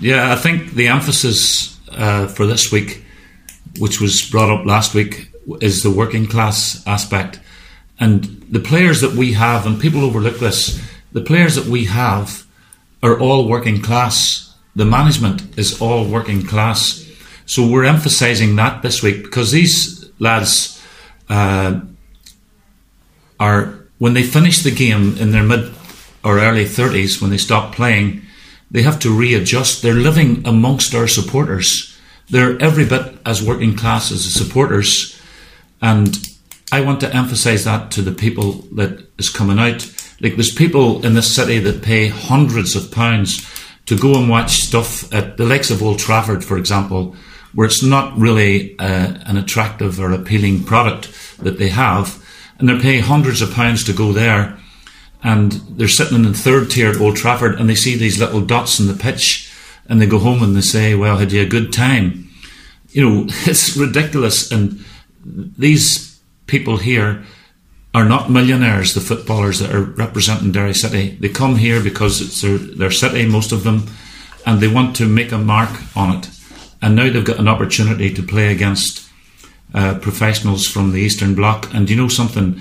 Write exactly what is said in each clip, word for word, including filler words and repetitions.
Yeah, I think the emphasis uh, for this week, which was brought up last week, is the working class aspect. And the players that we have, and people overlook this, the players that we have are all working class. The management is all working class. So we're emphasising that this week, because these lads uh, are, when they finish the game in their mid or early thirties, when they stop playing, they have to readjust. They're living amongst our supporters. They're every bit as working class as the supporters. And I want to emphasise that to the people that is coming out. Like, there's people in this city that pay hundreds of pounds to go and watch stuff at the likes of Old Trafford, for example, where it's not really uh, an attractive or appealing product that they have. And they're paying hundreds of pounds to go there. And they're sitting in the third tier at Old Trafford, and they see these little dots in the pitch, and they go home and they say, well, had you a good time? You know, it's ridiculous. And these people here are not millionaires, the footballers that are representing Derry City. They come here because it's their, their city, most of them, and they want to make a mark on it. And now they've got an opportunity to play against uh, professionals from the Eastern Bloc. And you know something?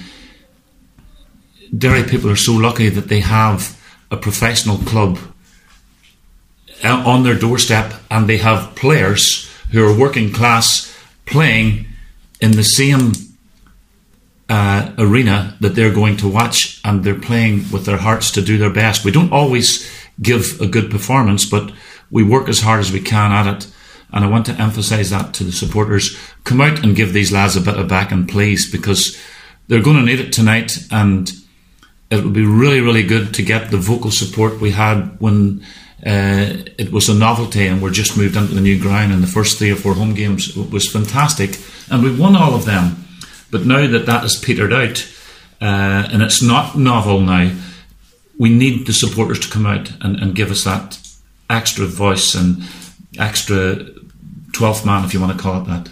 Derry people are so lucky that they have a professional club on their doorstep, and they have players who are working class playing in the same uh, arena that they're going to watch, and they're playing with their hearts to do their best. We don't always give a good performance, but we work as hard as we can at it. And I want to emphasise that to the supporters. Come out and give these lads a bit of backing, please, because they're going to need it tonight. And it would be really, really good to get the vocal support we had when uh, it was a novelty and we're just moved into the new ground. In the first three or four home games, it was fantastic, and we won all of them. But now that that has petered out, uh, and it's not novel now, we need the supporters to come out and, and give us that extra voice and extra twelfth man, if you want to call it that.